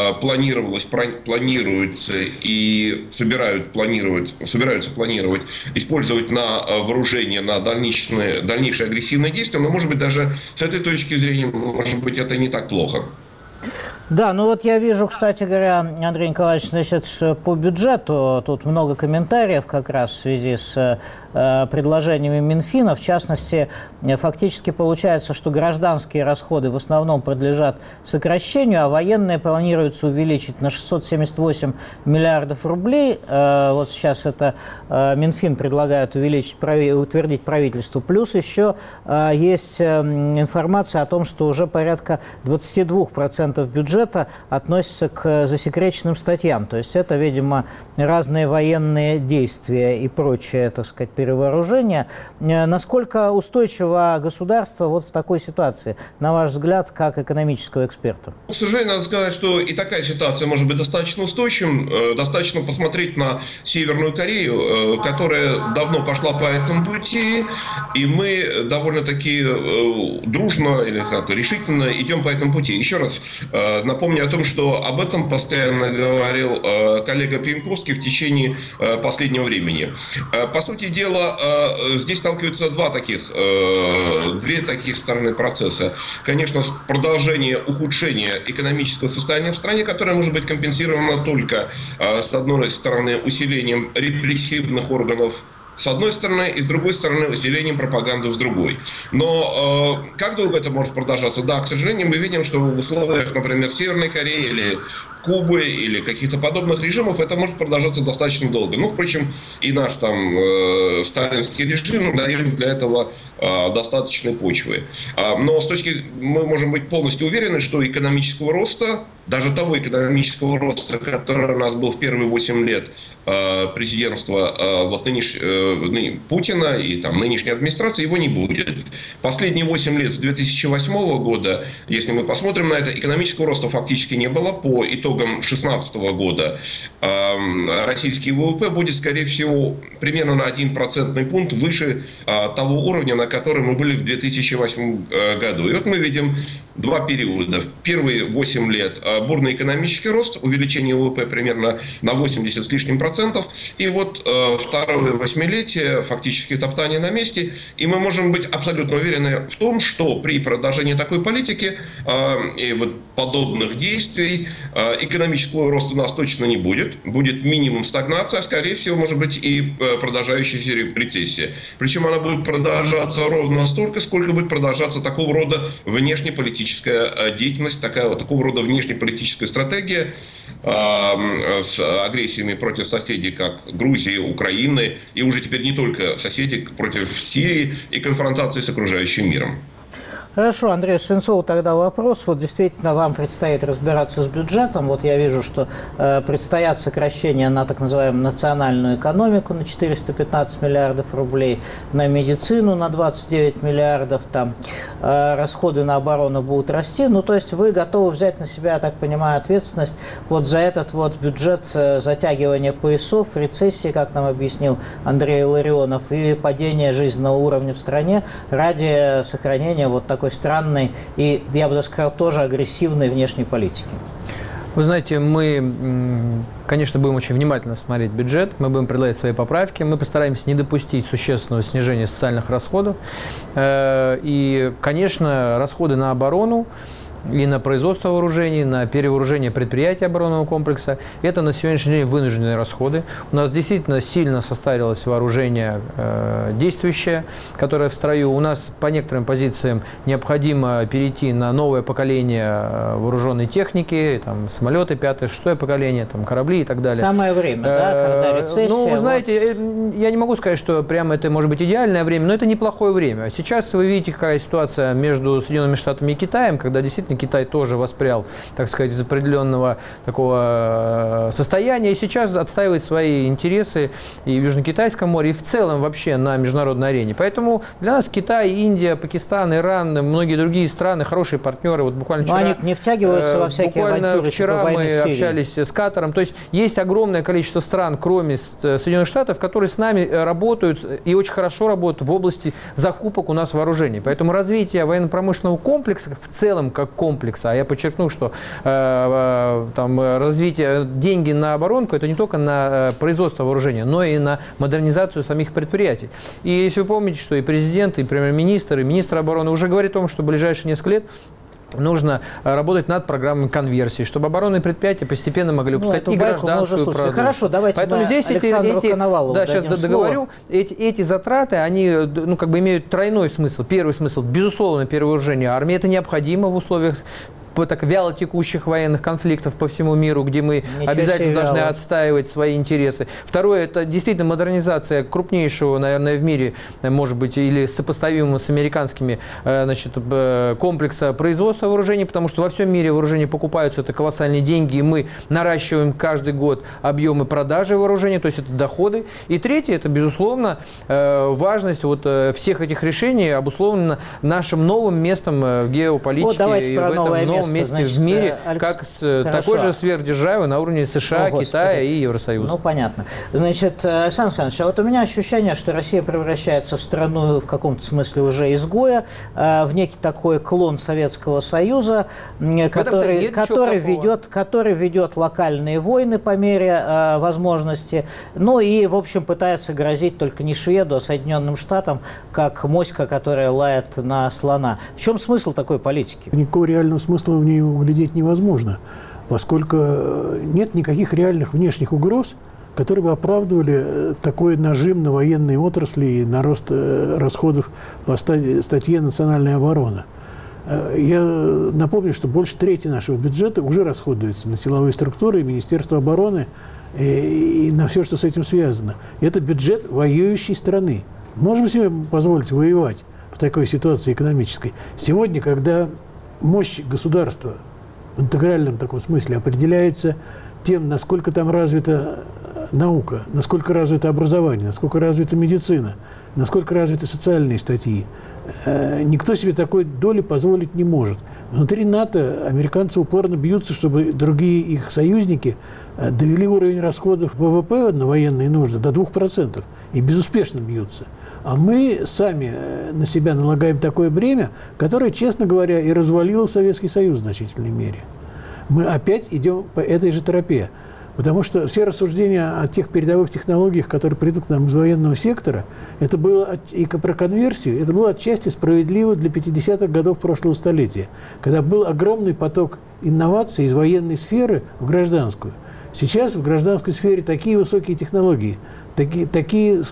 планируется и собираются планировать, использовать на вооружение, на дальнейшие агрессивные действия, но, может быть, даже с этой точки зрения, может быть, это не так плохо. Да, я вижу, кстати говоря, Андрей Николаевич, по бюджету тут много комментариев как раз в связи с предложениями Минфина. В частности, фактически получается, что гражданские расходы в основном подлежат сокращению, а военные планируется увеличить на 678 миллиардов рублей. Вот сейчас это Минфин предлагает утвердить правительству. Плюс еще есть информация о том, что уже порядка 22% бюджета относится к засекреченным статьям. То есть это, видимо, разные военные действия и прочее, так сказать, перевооружение. Насколько устойчиво государство вот в такой ситуации, на ваш взгляд, как экономического эксперта? К сожалению, надо сказать, что и такая ситуация может быть достаточно устойчивой. Достаточно посмотреть на Северную Корею, которая давно пошла по этому пути, и мы довольно-таки дружно или решительно идем по этому пути. Еще раз, напомню о том, что об этом постоянно говорил коллега Пьянковский в течение последнего времени. По сути дела, здесь сталкиваются две таких стороны процесса. Конечно, продолжение ухудшения экономического состояния в стране, которое может быть компенсировано только, с одной стороны, усилением репрессивных органов с одной стороны, и с другой стороны, усилением пропаганды с другой. Но как долго это может продолжаться? Да, к сожалению, мы видим, что в условиях, например, Северной Кореи или Кубы или каких-то подобных режимов это может продолжаться достаточно долго. Ну, впрочем, и наш там сталинский режим дает для этого достаточной почвы. Но мы можем быть полностью уверены, что экономического роста, даже того экономического роста, который у нас был в первые 8 лет президентства Путина и там нынешней администрации, его не будет. Последние 8 лет с 2008 года, если мы посмотрим на это, экономического роста фактически не было. По итогам 2016 года российский ВВП будет, скорее всего, примерно на 1 процентный пункт выше того уровня, на котором мы были в 2008 году. И вот мы видим два периода. В первые 8 лет бурный экономический рост, увеличение ВВП примерно на 80 с лишним процентов. И вот второе восьмилетие, фактически топтание на месте. И мы можем быть абсолютно уверены в том, что при продолжении такой политики и вот подобных действий экономического роста у нас точно не будет. Будет минимум стагнация, а скорее всего, может быть, и продолжающаяся рецессия. Причем она будет продолжаться ровно столько, сколько будет продолжаться такого рода внешнеполитическая деятельность, такого рода внешнеполитическая стратегия с агрессиями против соседей, как Грузии, Украины, и уже теперь не только соседей, против Сирии и конфронтации с окружающим миром. Хорошо, Андрею Свинцову тогда вопрос. Вот действительно вам предстоит разбираться с бюджетом. Вот я вижу, что предстоят сокращения на так называемую национальную экономику на 415 миллиардов рублей, на медицину на 29 миллиардов, там расходы на оборону будут расти. Ну, то есть вы готовы взять на себя, я так понимаю, ответственность вот за этот вот бюджет затягивания поясов, рецессии, как нам объяснил Андрей Илларионов, и падения жизненного уровня в стране ради сохранения вот такой странной и, я бы даже сказал, тоже агрессивной внешней политики? Вы знаете, мы, конечно, будем очень внимательно смотреть бюджет, мы будем предлагать свои поправки, мы постараемся не допустить существенного снижения социальных расходов. И, конечно, расходы на оборону и на производство вооружений, на перевооружение предприятий оборонного комплекса. Это на сегодняшний день вынужденные расходы. У нас действительно сильно состарилось вооружение действующее, которое в строю. У нас по некоторым позициям необходимо перейти на новое поколение вооруженной техники, там, самолеты 5-6 поколение, там, корабли и так далее. Самое время, да, когда рецессия. Ну, вы знаете, я не могу сказать, что прямо это может быть идеальное время, но это неплохое время. Сейчас вы видите, какая ситуация между Соединенными Штатами и Китаем, когда действительно Китай тоже воспрял, так сказать, из определенного такого состояния и сейчас отстаивает свои интересы и в Южно-Китайском море, и в целом вообще на международной арене. Поэтому для нас Китай, Индия, Пакистан, Иран, многие другие страны хорошие партнеры. Вот буквально вчера, они не втягиваются во всякие авантюры, вчера мы общались с Катаром. То есть есть огромное количество стран, кроме Соединенных Штатов, которые с нами работают и очень хорошо работают в области закупок у нас вооружений. Поэтому развитие военно-промышленного комплекса в целом как комплекса, а я подчеркну, что там развитие, деньги на оборонку, это не только на производство вооружения, но и на модернизацию самих предприятий. И если вы помните, что и президент, и премьер-министр, и министр обороны уже говорит о том, что в ближайшие несколько лет нужно работать над программой конверсии, чтобы оборонные предприятия постепенно могли выпускать и гражданскую продукцию. Хорошо, давайте поэтому здесь сейчас договорю, эти затраты, они имеют тройной смысл. Первый смысл, безусловно, перевооружение армии. Это необходимо в условиях так вяло текущих военных конфликтов по всему миру, где мы обязательно должны отстаивать свои интересы. Второе, это действительно модернизация крупнейшего, наверное, в мире, может быть, или сопоставимого с американскими, комплекса производства вооружений, потому что во всем мире вооружения покупаются, это колоссальные деньги, и мы наращиваем каждый год объемы продажи вооружений, то есть это доходы. И третье, это, безусловно, важность всех этих решений обусловлена нашим новым местом в геополитике и в этом новом втором месте в мире, как с такой же сверхдержавой на уровне США, Китая и Евросоюза. Ну, понятно. Значит, Александр Александрович, а вот у меня ощущение, что Россия превращается в страну в каком-то смысле уже изгоя, в некий такой клон Советского Союза, который ведет локальные войны по мере возможности, ну и, в общем, пытается грозить только не шведу, а Соединенным Штатам, как моська, которая лает на слона. В чем смысл такой политики? Никакого реального смысла в ней углядеть невозможно, поскольку нет никаких реальных внешних угроз, которые бы оправдывали такой нажим на военные отрасли и на рост расходов по статье «Национальная оборона». Я напомню, что больше трети нашего бюджета уже расходуется на силовые структуры, Министерство обороны и на все, что с этим связано. Это бюджет воюющей страны. Можем себе позволить воевать в такой ситуации экономической? Сегодня, когда мощь государства в интегральном таком смысле определяется тем, насколько там развита наука, насколько развито образование, насколько развита медицина, насколько развиты социальные статьи, никто себе такой доли позволить не может. Внутри НАТО американцы упорно бьются, чтобы другие их союзники довели уровень расходов ВВП на военные нужды до 2%. И безуспешно бьются. А мы сами на себя налагаем такое бремя, которое, честно говоря, и развалило Советский Союз в значительной мере. Мы опять идем по этой же тропе. Потому что все рассуждения о тех передовых технологиях, которые придут к нам из военного сектора, это было и про конверсию, это было отчасти справедливо для 50-х годов прошлого столетия, когда был огромный поток инноваций из военной сферы в гражданскую. Сейчас в гражданской сфере такие высокие технологии, такие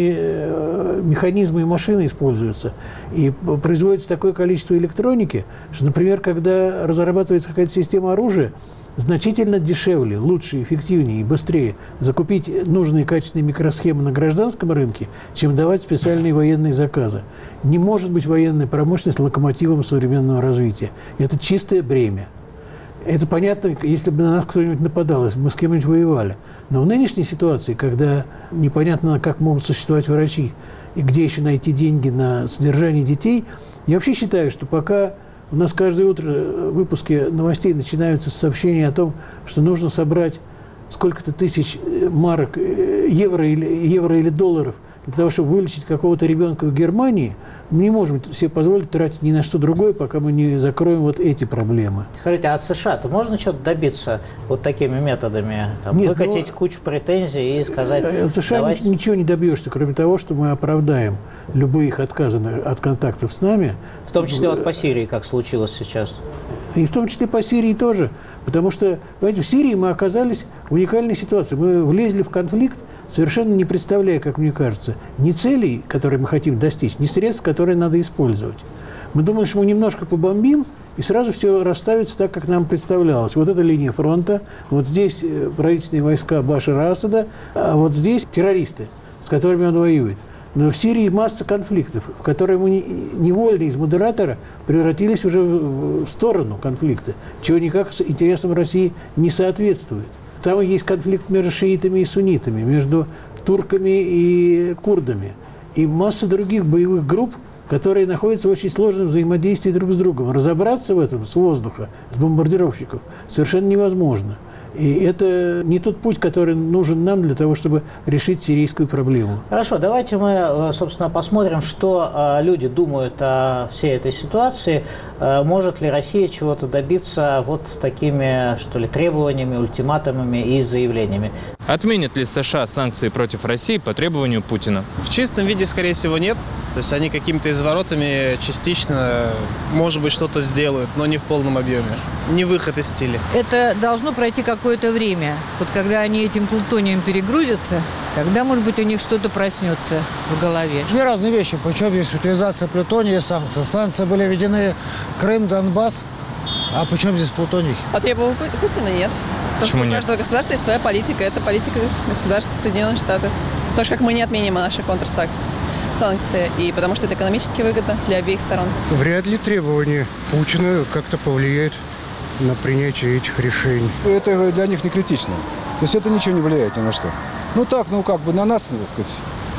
сложные механизмы и машины используются, и производится такое количество электроники, что, например, когда разрабатывается какая-то система оружия, значительно дешевле, лучше, эффективнее и быстрее закупить нужные качественные микросхемы на гражданском рынке, чем давать специальные военные заказы. Не может быть военная промышленность локомотивом современного развития. Это чистое бремя. Это понятно, если бы на нас кто-нибудь нападал, если бы мы с кем-нибудь воевали. Но в нынешней ситуации, когда непонятно, как могут существовать врачи, и где еще найти деньги на содержание детей, я вообще считаю, что пока у нас каждое утро выпуски новостей начинаются с сообщения о том, что нужно собрать сколько-то тысяч марок, евро или долларов для того, чтобы вылечить какого-то ребенка в Германии, мы не можем себе позволить тратить ни на что другое, пока мы не закроем вот эти проблемы. Скажите, а от США-то можно что-то добиться вот такими методами? Там, нет, выкатить кучу претензий и сказать... От США давайте... ничего не добьешься, кроме того, что мы оправдаем любые их отказы от контактов с нами. В том числе вот по Сирии, как случилось сейчас. И в том числе по Сирии тоже. Потому что, понимаете, в Сирии мы оказались в уникальной ситуации. Мы влезли в конфликт, совершенно не представляя, как мне кажется, ни целей, которые мы хотим достичь, ни средств, которые надо использовать. Мы думали, что мы немножко побомбим, и сразу все расставится так, как нам представлялось. Вот эта линия фронта, вот здесь правительственные войска Башара Асада, а вот здесь террористы, с которыми он воюет. Но в Сирии масса конфликтов, в которые мы невольно из модератора превратились уже в сторону конфликта, чего никак с интересам России не соответствует. Там есть конфликт между шиитами и суннитами, между турками и курдами. И масса других боевых групп, которые находятся в очень сложном взаимодействии друг с другом. Разобраться в этом с воздуха, с бомбардировщиков, совершенно невозможно. И это не тот путь, который нужен нам для того, чтобы решить сирийскую проблему. Хорошо, давайте мы, собственно, посмотрим, что люди думают о всей этой ситуации. Может ли Россия чего-то добиться вот такими, что ли, требованиями, ультиматумами и заявлениями? Отменят ли США санкции против России по требованию Путина? В чистом виде, скорее всего, нет. То есть они какими-то изворотами частично, может быть, что-то сделают, но не в полном объеме. Не выход из стиля. Это должно пройти какое-то время. Вот когда они этим плутонием перегрузятся, тогда, может быть, у них что-то проснется в голове. Две разные вещи. Причем есть утилизация плутония и санкции. Санкции были введены Крым, Донбасс. А почему здесь плутоний? По требованию Путина нет. Почему нет? У каждого государства есть своя политика. Это политика государства Соединенных Штатов. Так же, как мы не отменим наши контрсанкции. И потому что это экономически выгодно для обеих сторон. Вряд ли требования Путина как-то повлияют на принятие этих решений. Это для них не критично. То есть это ничего не влияет ни на что. Ну так, как бы на нас, так сказать,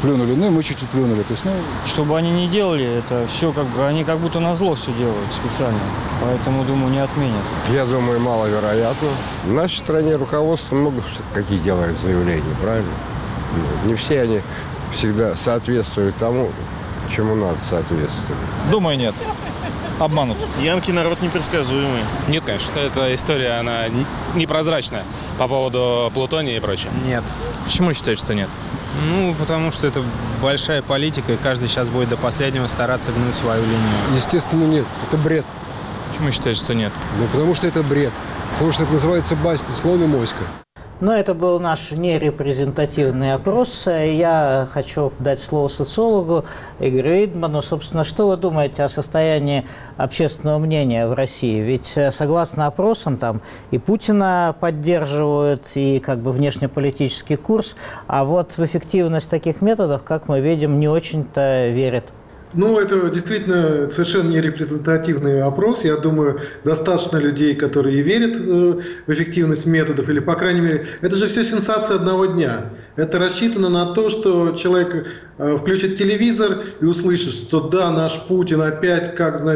плюнули, ну и мы чуть-чуть плюнули. То есть, ну... Что бы они ни делали, это все как бы, они как будто назло все делают специально. Поэтому, думаю, не отменят. Я думаю, маловероятно. В нашей стране руководство много какие делают заявления, правильно? Не все они всегда соответствуют тому, чему надо соответствовать. Думаю, нет. Обманут. Янки народ непредсказуемый. Нет, конечно, эта история, она непрозрачная по поводу плутония и прочее. Нет. Почему считаете, что нет? Ну, потому что это большая политика, и каждый сейчас будет до последнего стараться гнуть свою линию. Естественно, нет. Это бред. Почему считаете, что нет? Ну, потому что это бред. Потому что это называется басня «Слон и моська». Но это был наш нерепрезентативный опрос. Я хочу дать слово социологу Игорю Эйдману. Собственно, что вы думаете о состоянии общественного мнения в России? Ведь, согласно опросам, там и Путина поддерживают, и как бы внешнеполитический курс, а вот в эффективность таких методов, как мы видим, не очень-то верят. Ну, это действительно совершенно не репрезентативный опрос. Я думаю, достаточно людей, которые верят в эффективность методов, или, по крайней мере, это же все сенсация одного дня. Это рассчитано на то, что человек включит телевизор и услышит, что да, наш Путин опять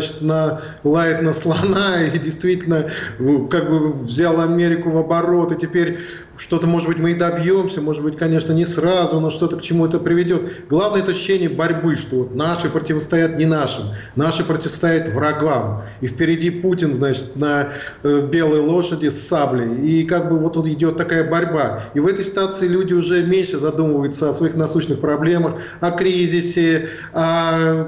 лает на слона и действительно как бы взял Америку в оборот, и теперь что-то, может быть, мы и добьемся, может быть, конечно, не сразу, но что-то к чему это приведет. Главное – это ощущение борьбы, что вот наши противостоят не нашим, наши противостоят врагам. И впереди Путин, значит, на белой лошади с саблей. И как бы вот тут идет такая борьба. И в этой ситуации люди уже меньше задумываются о своих насущных проблемах, о кризисе, о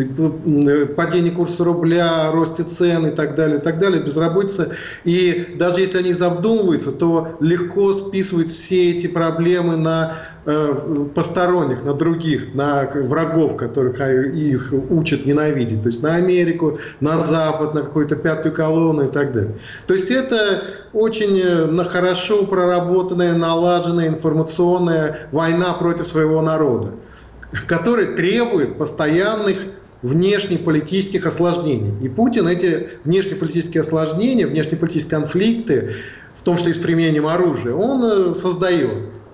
падении курса рубля, о росте цен и так далее, безработица. И даже если они задумываются, то легко списывают все эти проблемы на посторонних, на других, на врагов, которых их учат ненавидеть. То есть на Америку, на Запад, на какую-то пятую колонну и так далее. То есть это очень хорошо проработанная, налаженная информационная война против своего народа, которая требует постоянных внешнеполитических осложнений. И Путин эти внешнеполитические осложнения, внешнеполитические конфликты, в том числе и с применением оружия, он создает.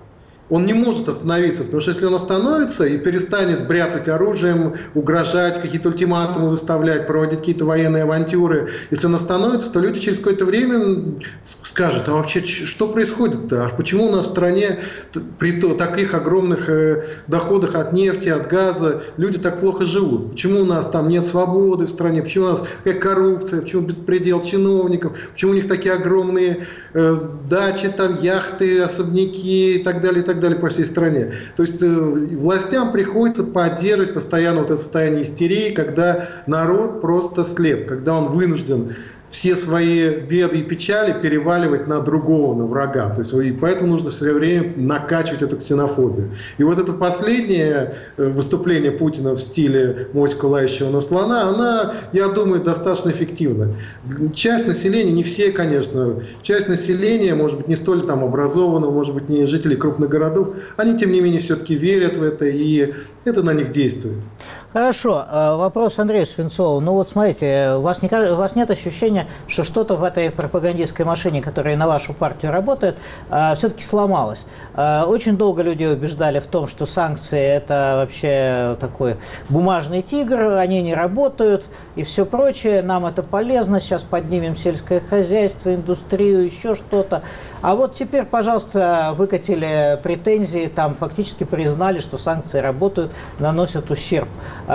Он не может остановиться, потому что если он остановится и перестанет бряцать оружием, угрожать, какие-то ультиматумы выставлять, проводить какие-то военные авантюры, если он остановится, то люди через какое-то время скажут, а вообще что происходит-то? А почему у нас в стране при таких огромных доходах от нефти, от газа люди так плохо живут? Почему у нас там нет свободы в стране? Почему у нас какая коррупция? Почему беспредел чиновников? Почему у них такие огромные дачи, там, яхты, особняки и так далее по всей стране. То есть властям приходится поддерживать постоянно вот это состояние истерии, когда народ просто слеп, когда он вынужден все свои беды и печали переваливать на другого, на врага. То есть, и поэтому нужно все время накачивать эту ксенофобию. И вот это последнее выступление Путина в стиле «моську лающего на слона», она, я думаю, достаточно эффективна. Часть населения, не все, конечно, часть населения, может быть, не столь там образованного, может быть, не жителей крупных городов, они, тем не менее, все-таки верят в это, и это на них действует. Хорошо. Вопрос Андрею Свинцову. Ну вот смотрите, у вас нет ощущения, что что-то в этой пропагандистской машине, которая на вашу партию работает, все-таки сломалось? Очень долго людей убеждали в том, что санкции – это вообще такой бумажный тигр, они не работают и все прочее, нам это полезно, сейчас поднимем сельское хозяйство, индустрию, еще что-то. А вот теперь, пожалуйста, выкатили претензии, там фактически признали, что санкции работают, наносят ущерб.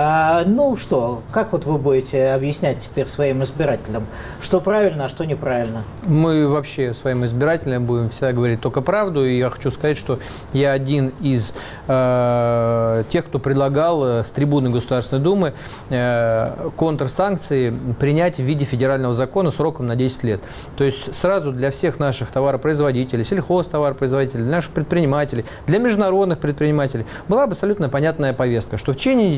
Ну что, как вот вы будете объяснять теперь своим избирателям, что правильно, а что неправильно? Мы вообще своим избирателям будем всегда говорить только правду, и я хочу сказать, что я один из тех, кто предлагал с трибуны Государственной Думы контрсанкции принять в виде федерального закона сроком на 10 лет. То есть сразу для всех наших товаропроизводителей, сельхозтоваропроизводителей, наших предпринимателей, для международных предпринимателей была абсолютно понятная повестка, что в течение 10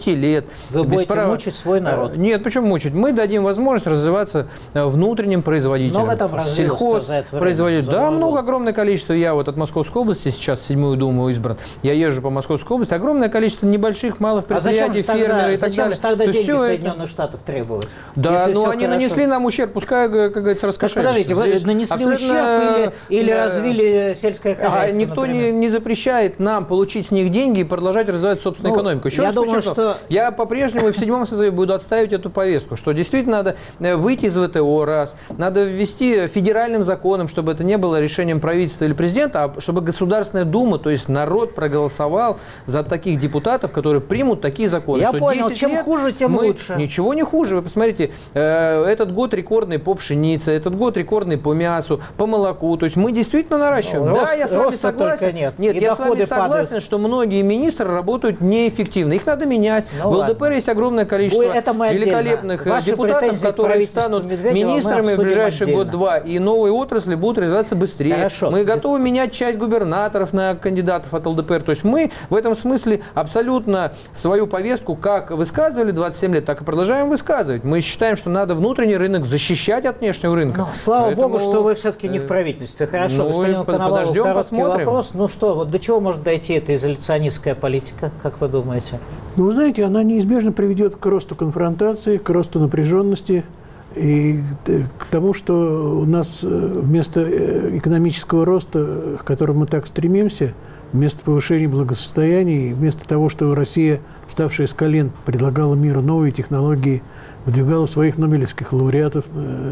лет. Вы будете мучить свой народ? Нет, почему мучить? Мы дадим возможность развиваться внутренним производителям. Много там сельхозпроизводителям. Да, много, огромное количество. Я вот от Московской области сейчас в 7-ю Думу избран. Я езжу по Московской области. Огромное количество небольших, малых предприятий, фермеров и так далее. Зачем же тогда деньги Соединенных Штатов требуют? Да, но они нанесли нам ущерб, пускай, как говорится, раскошеливаются. Подождите, вы нанесли ущерб или развили сельское хозяйство? Никто не запрещает нам получить с них деньги и продолжать развивать собственную экономику. Еще раз подчеркну, я по-прежнему и в 7-м созыве буду отстаивать эту повестку, что действительно надо выйти из ВТО, раз, надо ввести федеральным законом, чтобы это не было решением правительства или президента, а чтобы Государственная Дума, то есть народ проголосовал за таких депутатов, которые примут такие законы. Я понял, чем хуже, тем лучше. Ничего не хуже. Вы посмотрите, этот год рекордный по пшенице, этот год рекордный по мясу, по молоку. То есть мы действительно наращиваем. Да, я с вами согласен. Нет, я с вами согласен, что многие министры работают неэффективно. Их надо менять. В ЛДПР есть огромное количество великолепных депутатов, которые станут министрами в ближайший год-два, и новые отрасли будут развиваться быстрее. Хорошо. Мы готовы менять часть губернаторов на кандидатов от ЛДПР. То есть мы в этом смысле абсолютно свою повестку как высказывали 27 лет, так и продолжаем высказывать. Мы считаем, что надо внутренний рынок защищать от внешнего рынка. Слава богу, что вы все-таки не в правительстве. Хорошо, господин Коновалов, короткий вопрос. Ну что, вот до чего может дойти эта изоляционистская политика, как вы думаете? Ну, вы знаете, она неизбежно приведет к росту конфронтации, к росту напряженности и к тому, что у нас вместо экономического роста, к которому мы так стремимся, вместо повышения благосостояния, вместо того, что Россия, вставшая с колен, предлагала миру новые технологии, выдвигала своих нобелевских лауреатов,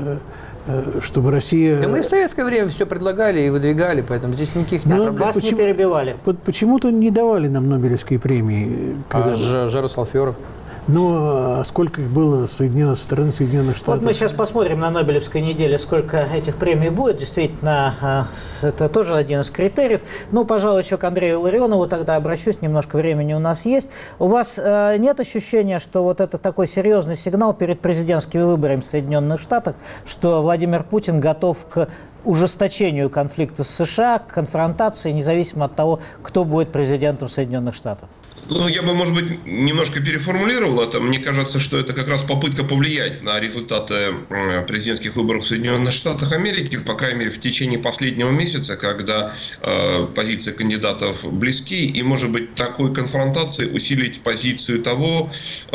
чтобы Россия... Да мы в советское время все предлагали и выдвигали, поэтому здесь никаких нет проблем. Вас не перебивали. Почему-то не давали нам нобелевские премии. Жарус Алферов? Ну, а сколько их было со стороны Соединенных Штатов? Вот мы сейчас посмотрим на Нобелевской неделе, сколько этих премий будет. Действительно, это тоже один из критериев. Ну, пожалуй, еще к Андрею Ларионову тогда обращусь. Немножко времени у нас есть. У вас нет ощущения, что вот это такой серьезный сигнал перед президентскими выборами в Соединенных Штатах, что Владимир Путин готов к ужесточению конфликта с США, к конфронтации, независимо от того, кто будет президентом Соединенных Штатов? Ну, я бы, может быть, немножко переформулировал это. Мне кажется, что это как раз попытка повлиять на результаты президентских выборов в Соединенных Штатах Америки, по крайней мере, в течение последнего месяца, когда позиции кандидатов близки, и, может быть, такой конфронтацией усилить позицию того,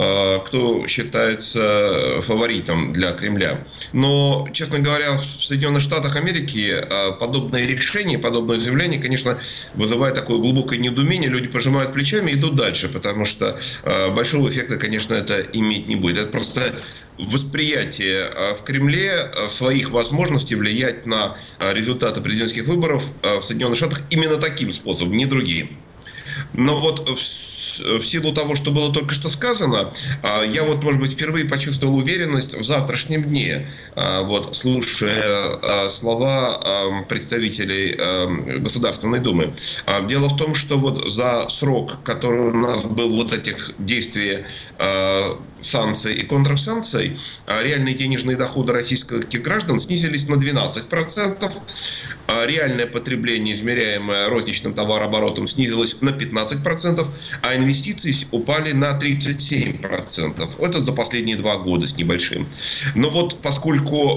кто считается фаворитом для Кремля. Но, честно говоря, в Соединенных Штатах Америки подобные решения, подобные заявления, конечно, вызывают такое глубокое недоумение. Люди пожимают плечами и идут дальше, потому что большого эффекта, конечно, это иметь не будет. Это просто восприятие в Кремле своих возможностей влиять на результаты президентских выборов в Соединенных Штатах именно таким способом, не другим. Но вот в силу того, что было только что сказано, я вот, может быть, впервые почувствовал уверенность в завтрашнем дне, вот, слушая слова представителей Государственной Думы. Дело в том, что вот за срок, который у нас был вот этих действий санкций и контрсанкций, реальные денежные доходы российских граждан снизились на 12%, реальное потребление, измеряемое розничным товарооборотом, снизилось на 15%, а инвестиции упали на 37%. Это за последние 2 года с небольшим. Но вот поскольку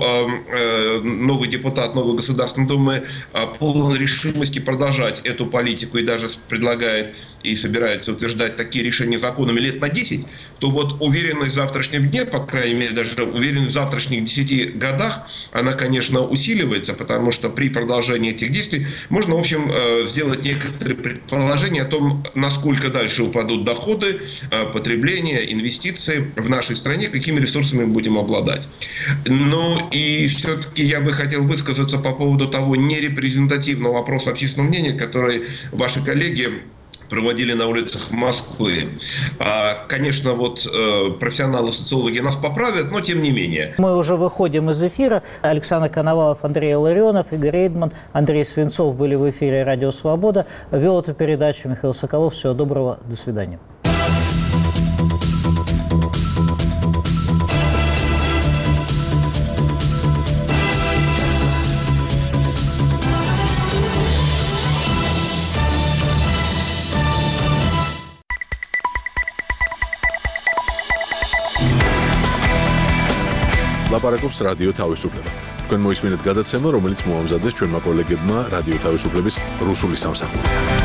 новый депутат новой Государственной Думы полон решимости продолжать эту политику и даже предлагает и собирается утверждать такие решения законами лет на 10, то вот уверенность в завтрашнем дне, по крайней мере, даже уверенность в завтрашних 10 годах, она, конечно, усиливается, потому что при продолжении этих действий можно, в общем, сделать некоторые предположения о том, насколько дальше упадут доходы, потребление, инвестиции в нашей стране, какими ресурсами мы будем обладать. Ну и все-таки я бы хотел высказаться по поводу того нерепрезентативного вопроса общественного мнения, который ваши коллеги проводили на улицах Москвы. Конечно, вот профессионалы-социологи нас поправят, но тем не менее. Мы уже выходим из эфира. Александр Коновалов, Андрей Ларионов, Игорь Эйдман, Андрей Свинцов были в эфире «Радио Свобода». Вел эту передачу Михаил Соколов. Всего доброго. До свидания. ლაპარაკობს რადიო თავისუფლება. თქვენ მოისმინეთ გადაცემა, რომელიც მოამზადეს ჩვენმა კოლეგებმა რადიო თავისუფლების რუსული სამსახური.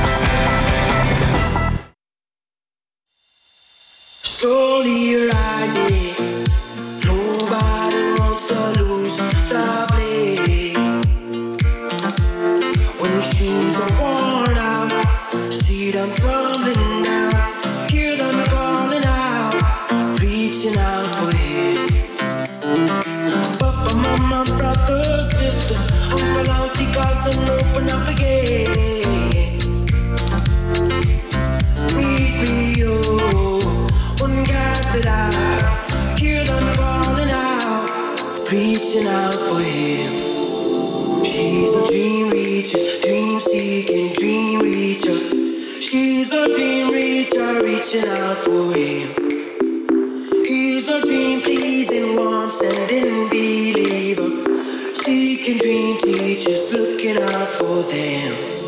Slowly rising, nobody wants to lose the play. When shoes are worn out, see them tumbling down, hear them calling out, reaching out for him. Papa, mama, brother, sister, uncle, auntie, cousin, open up again. Meet me, one guys that I hear them calling out, reaching out for him. She's a dream reacher, dream seeking, dream reacher. She's a dream reacher, reaching out for him. He's a dream pleasing, warm sending believer, seeking dream teachers, looking out for them.